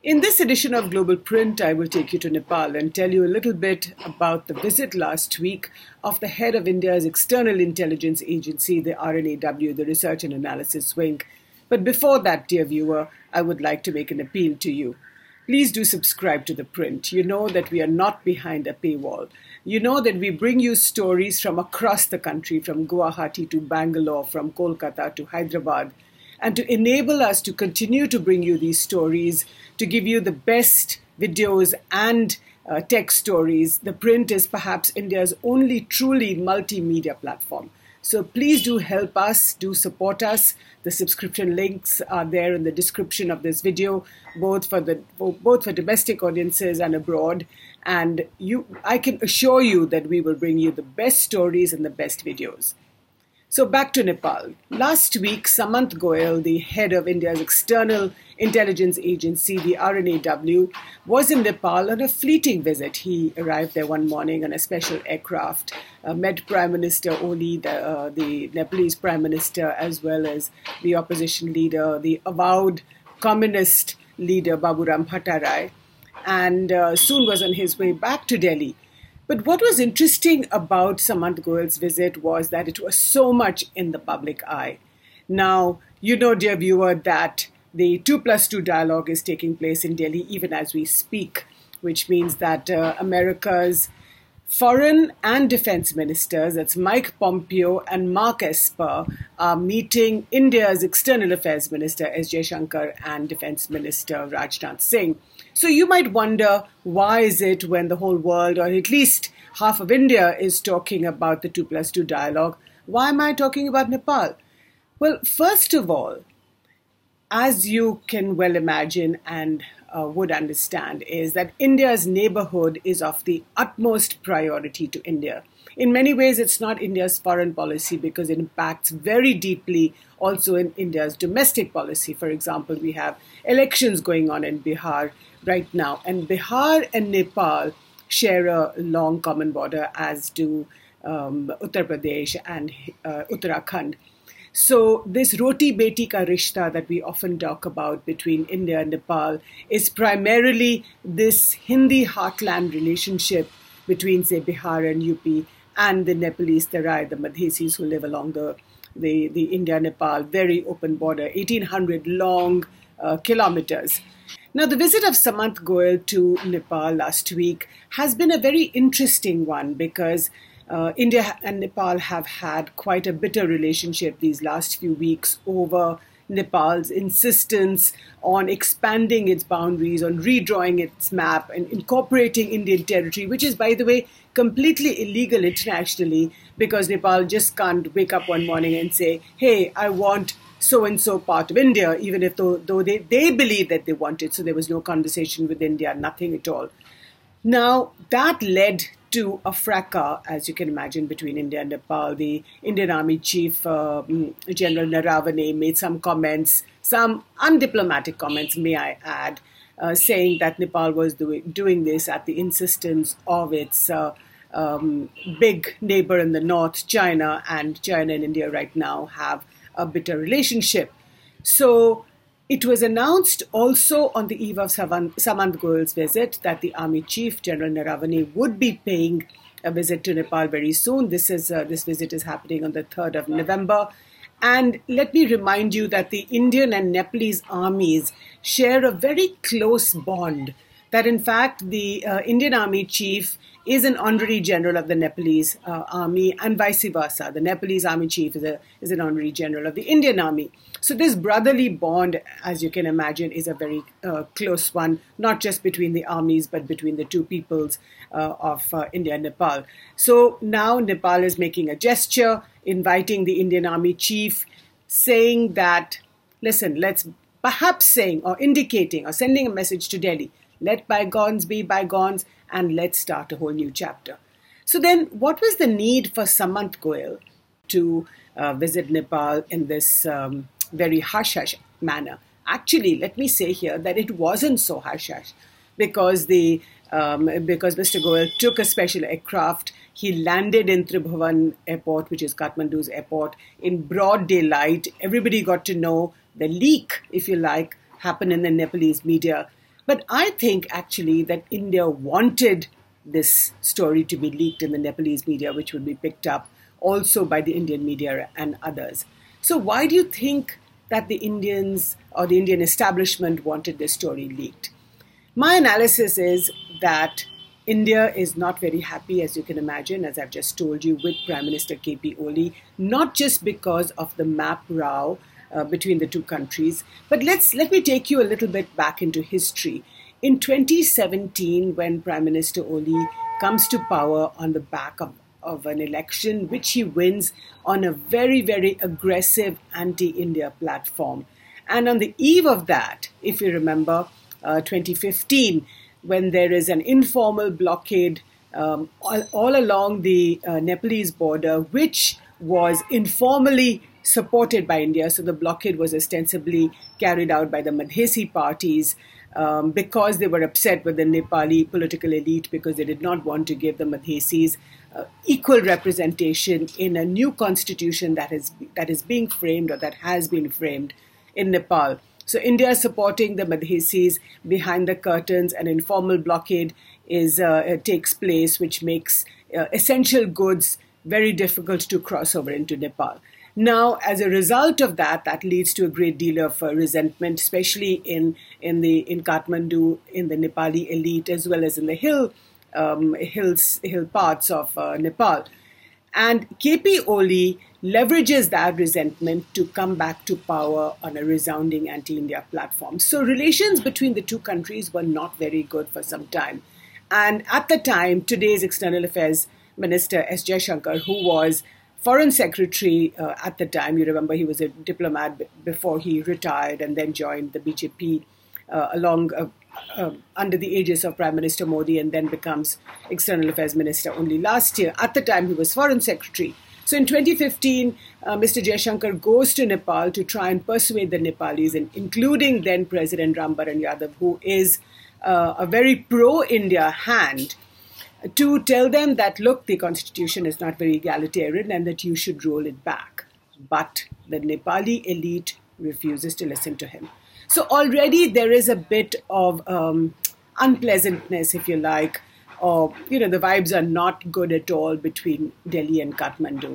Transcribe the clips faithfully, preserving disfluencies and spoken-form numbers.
In this edition of Global Print, I will take you to Nepal and tell you a little bit about the visit last week of the head of India's external intelligence agency, the R N A W, the Research and Analysis Wing. But before that, dear viewer, I would like to make an appeal to you. Please do subscribe to The Print. You know that we are not behind a paywall. You know that we bring you stories from across the country, from Guwahati to Bangalore, from Kolkata to Hyderabad. And to enable us to continue to bring you these stories, to give you the best videos and uh, tech stories, The Print is perhaps India's only truly multimedia platform. So please do help us, do support us. The subscription links are there in the description of this video, both for the for, both for domestic audiences and abroad. And you, I can assure you that we will bring you the best stories and the best videos. So back to Nepal. Last week, Samant Goel, the head of India's external intelligence agency, the R N A W, was in Nepal on a fleeting visit. He arrived there one morning on a special aircraft, uh, met Prime Minister Oli, the, uh, the Nepalese Prime Minister, as well as the opposition leader, the avowed communist leader, Baburam Bhattarai, and uh, soon was on his way back to Delhi. But what was interesting about Samant Goel's visit was that it was so much in the public eye. Now, you know, dear viewer, that the two plus two dialogue is taking place in Delhi even as we speak, which means that uh, America's foreign and defense ministers, that's Mike Pompeo and Mark Esper, are meeting India's external affairs minister, S. Jaishankar, and defense minister, Rajnath Singh. So you might wonder, why is it when the whole world, or at least half of India, is talking about the two plus two dialogue, why am I talking about Nepal? Well, first of all, as you can well imagine and uh, would understand, is that India's neighborhood is of the utmost priority to India. In many ways, it's not India's foreign policy because it impacts very deeply also in India's domestic policy. For example, we have elections going on in Bihar right now, and Bihar and Nepal share a long common border, as do um, Uttar Pradesh and uh, Uttarakhand. So this roti beti ka rishta that we often talk about between India and Nepal is primarily this Hindi heartland relationship between, say, Bihar and U P and the Nepalese Terai, the Madhesis who live along the, the, the India-Nepal very open border, eighteen hundred long uh, kilometers. Now, the visit of Samant Goel to Nepal last week has been a very interesting one because uh, India and Nepal have had quite a bitter relationship these last few weeks over Nepal's insistence on expanding its boundaries, on redrawing its map and incorporating Indian territory, which is, by the way, completely illegal internationally because Nepal just can't wake up one morning and say, hey, I want so-and-so part of India, even if though, though they, they believe that they want it. So there was no conversation with India, nothing at all. Now, that led to a fracas, as you can imagine, between India and Nepal. The Indian Army Chief, uh, General Naravane, made some comments, some undiplomatic comments, may I add, uh, saying that Nepal was do- doing this at the insistence of its uh, um, big neighbor in the north, China, and China and India right now have a bitter relationship. So it was announced also on the eve of Samant Goel's visit that the Army Chief, General Naravane, would be paying a visit to Nepal very soon. This is uh, this visit is happening on the third of November. And let me remind you that the Indian and Nepalese armies share a very close bond, that in fact the uh, Indian Army Chief is an honorary general of the Nepalese uh, army and vice versa. The Nepalese army chief is, a, is an honorary general of the Indian army. So this brotherly bond, as you can imagine, is a very uh, close one, not just between the armies, but between the two peoples uh, of uh, India and Nepal. So now Nepal is making a gesture, inviting the Indian army chief, saying that, listen, let's perhaps saying or indicating or sending a message to Delhi, let bygones be bygones, and let's start a whole new chapter. So then, what was the need for Samant Goel to uh, visit Nepal in this um, very hush-hush manner? Actually, let me say here that it wasn't so hush-hush because the um, because Mister Goel took a special aircraft. He landed in Tribhuvan Airport, which is Kathmandu's airport, in broad daylight. Everybody got to know the leak, if you like, happened in the Nepalese media But I think actually that India wanted this story to be leaked in the Nepalese media, which would be picked up also by the Indian media and others. So why do you think that the Indians or the Indian establishment wanted this story leaked? My analysis is that India is not very happy, as you can imagine, as I've just told you, with Prime Minister K P Oli, not just because of the map row uh, between the two countries, but let's let me take you a little bit back into history. In twenty seventeen, when Prime Minister Oli comes to power on the back of, of an election, which he wins on a very, very aggressive anti-India platform. And on the eve of that, if you remember, uh, twenty fifteen, when there is an informal blockade um, all, all along the uh, Nepalese border, which was informally supported by India. So the blockade was ostensibly carried out by the Madhesi parties um, because they were upset with the Nepali political elite because they did not want to give the Madhesis uh, equal representation in a new constitution that is that is being framed or that has been framed in Nepal. So India is supporting the Madhesis behind the curtains. An informal blockade is uh, takes place, which makes uh, essential goods very difficult to cross over into Nepal. Now, as a result of that, that leads to a great deal of uh, resentment, especially in in the in Kathmandu, in the Nepali elite, as well as in the hill um, hills hill parts of uh, Nepal. And K P Oli leverages that resentment to come back to power on a resounding anti-India platform. So relations between the two countries were not very good for some time. And at the time, today's External Affairs Minister S. Jaishankar, who was Foreign Secretary uh, at the time, you remember he was a diplomat b- before he retired and then joined the B J P uh, along uh, uh, under the aegis of Prime Minister Modi and then becomes External Affairs Minister only last year. At the time, he was Foreign Secretary. So in twenty fifteen, uh, Mister Jaishankar goes to Nepal to try and persuade the Nepalis, and including then President Ram Baran Yadav, who is uh, a very pro-India hand, to tell them that, look, the constitution is not very egalitarian and that you should roll it back. But the Nepali elite refuses to listen to him. So already there is a bit of um, unpleasantness, if you like, or, you know, the vibes are not good at all between Delhi and Kathmandu.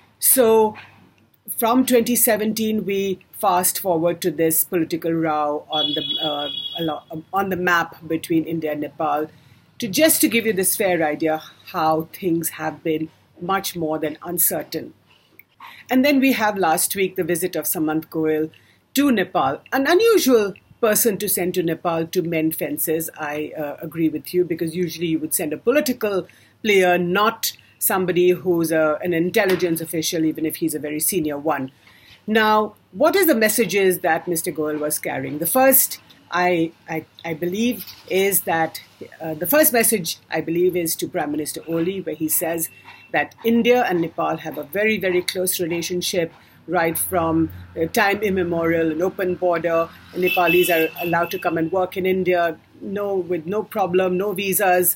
So from twenty seventeen, we fast forward to this political row on the uh, on the map between India and Nepal. To just to give you this fair idea how things have been much more than uncertain. And then we have last week the visit of Samant Goel to Nepal, an unusual person to send to Nepal to mend fences. I uh, agree with you, because usually you would send a political player, not somebody who's a, an intelligence official, even if he's a very senior one. Now, what is the messages that Mister Goel was carrying? The first, I, I, I believe, is that uh, the first message, I believe, is to Prime Minister Oli, where he says that India and Nepal have a very, very close relationship, right from uh, time immemorial, an open border. Nepalis are allowed to come and work in India, no, with no problem, no visas.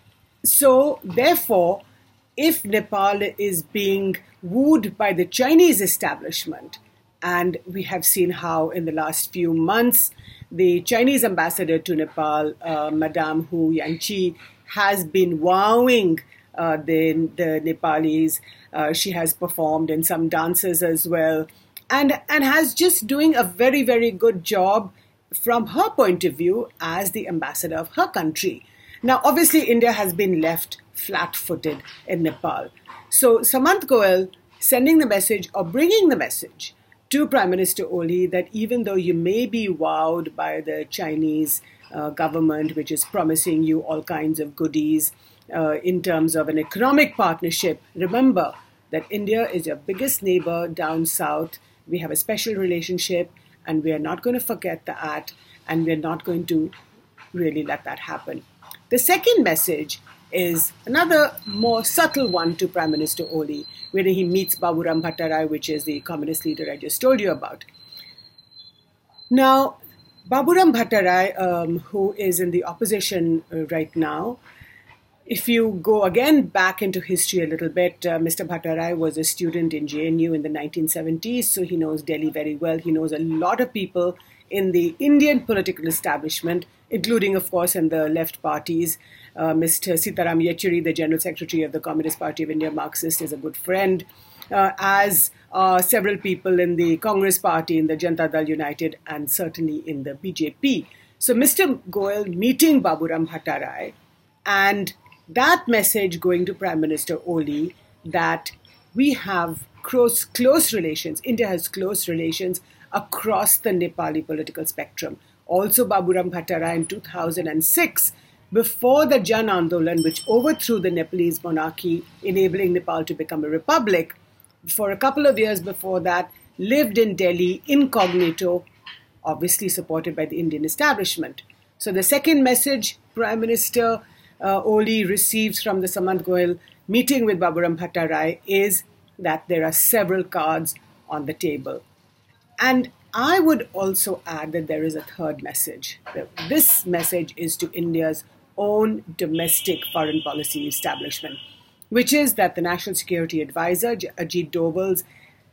So, therefore, if Nepal is being wooed by the Chinese establishment, and we have seen how in the last few months, the Chinese ambassador to Nepal, uh, Madame Hu Yanqi, has been wowing uh, the, the Nepalis. Uh, she has performed in some dances as well, and, and has just doing a very, very good job from her point of view as the ambassador of her country. Now, obviously, India has been left flat-footed in Nepal. So Samant Goel sending the message or bringing the message to Prime Minister Oli that even though you may be wowed by the Chinese uh, government, which is promising you all kinds of goodies uh, in terms of an economic partnership, remember that India is your biggest neighbor down south. We have a special relationship, and we are not going to forget that, and we are not going to really let that happen. The second message is another more subtle one to Prime Minister Oli, where he meets Baburam Bhattarai, which is the communist leader I just told you about. Now, Baburam Bhattarai, um, who is in the opposition uh, right now, if you go again back into history a little bit, uh, Mister Bhattarai was a student in J N U in the nineteen seventies, so he knows Delhi very well. He knows a lot of people in the Indian political establishment, including, of course, in the left parties. Uh, Mister Sitaram Yechuri, the General Secretary of the Communist Party of India, Marxist, is a good friend, uh, as are several people in the Congress Party, in the Janata Dal United, and certainly in the B J P. So Mister Goel meeting Baburam Bhattarai, and that message going to Prime Minister Oli that we have close, close relations, India has close relations across the Nepali political spectrum. Also, Baburam Bhattarai in two thousand six, before the Jan Andolan, which overthrew the Nepalese monarchy, enabling Nepal to become a republic, for a couple of years before that, lived in Delhi incognito, obviously supported by the Indian establishment. So the second message Prime Minister uh, Oli receives from the Samant Goel meeting with Baburam Bhattarai is that there are several cards on the table. And I would also add that there is a third message. This message is to India's own domestic foreign policy establishment, which is that the National Security Advisor, Ajit Doval's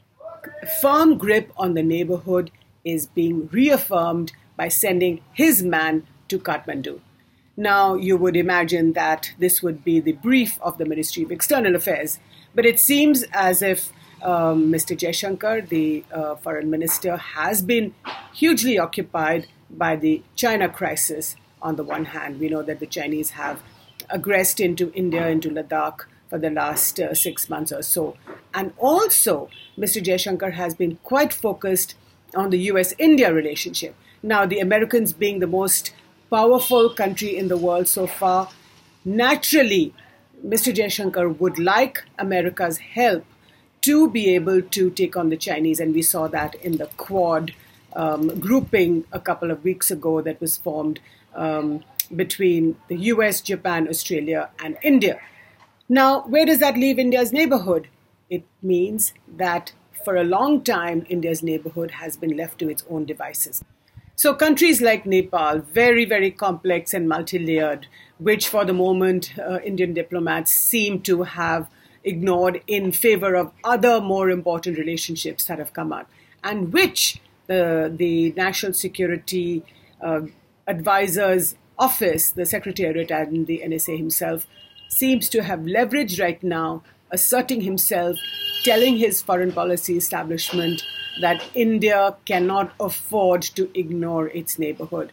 firm grip on the neighborhood is being reaffirmed by sending his man to Kathmandu. Now, you would imagine that this would be the brief of the Ministry of External Affairs, but it seems as if um, Mister Jaishankar, the uh, foreign minister, has been hugely occupied by the China crisis. On the one hand, we know that the Chinese have aggressed into India, into Ladakh, for the last uh, six months or so. And also, Mister Jaishankar has been quite focused on the U S India relationship. Now, the Americans being the most powerful country in the world so far, naturally, Mister Jaishankar would like America's help to be able to take on the Chinese. And we saw that in the Quad um, grouping a couple of weeks ago that was formed um, between the U S, Japan, Australia, and India. Now, where does that leave India's neighborhood? It means that for a long time, India's neighborhood has been left to its own devices. So countries like Nepal, very, very complex and multi-layered, which for the moment uh, Indian diplomats seem to have ignored in favor of other more important relationships that have come up, and which the, the National Security uh, Advisor's Office, the Secretariat and the N S A himself, seems to have leveraged right now, asserting himself, telling his foreign policy establishment that India cannot afford to ignore its neighborhood.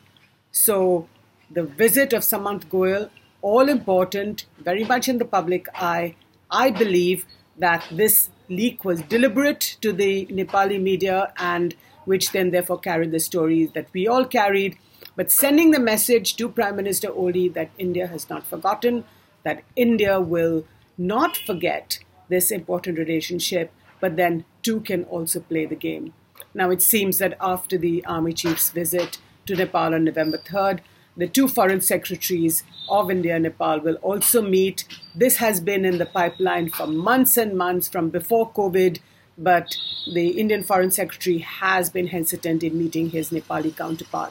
So the visit of Samant Goel, all important, very much in the public eye. I believe that this leak was deliberate to the Nepali media, and which then therefore carried the stories that we all carried, but sending the message to Prime Minister Oli that India has not forgotten, that India will not forget this important relationship, but then two can also play the game. Now, it seems that after the Army Chief's visit to Nepal on November third, the two foreign secretaries of India and Nepal will also meet. This has been in the pipeline for months and months from before COVID, but the Indian Foreign Secretary has been hesitant in meeting his Nepali counterpart.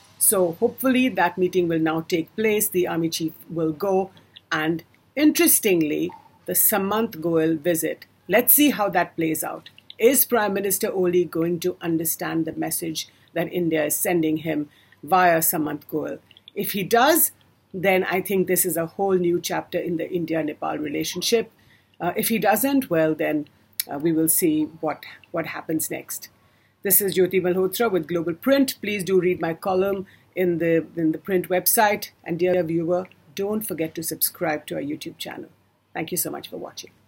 So hopefully that meeting will now take place. The Army Chief will go. And interestingly, the Samant Goel visit, let's see how that plays out. Is Prime Minister Oli going to understand the message that India is sending him via Samant Goel? If he does, then I think this is a whole new chapter in the India-Nepal relationship. Uh, if he doesn't, well, then uh, we will see what, what happens next. This is Jyoti Malhotra with Global Print. Please do read my column in the, in the print website. And dear viewer, don't forget to subscribe to our YouTube channel. Thank you so much for watching.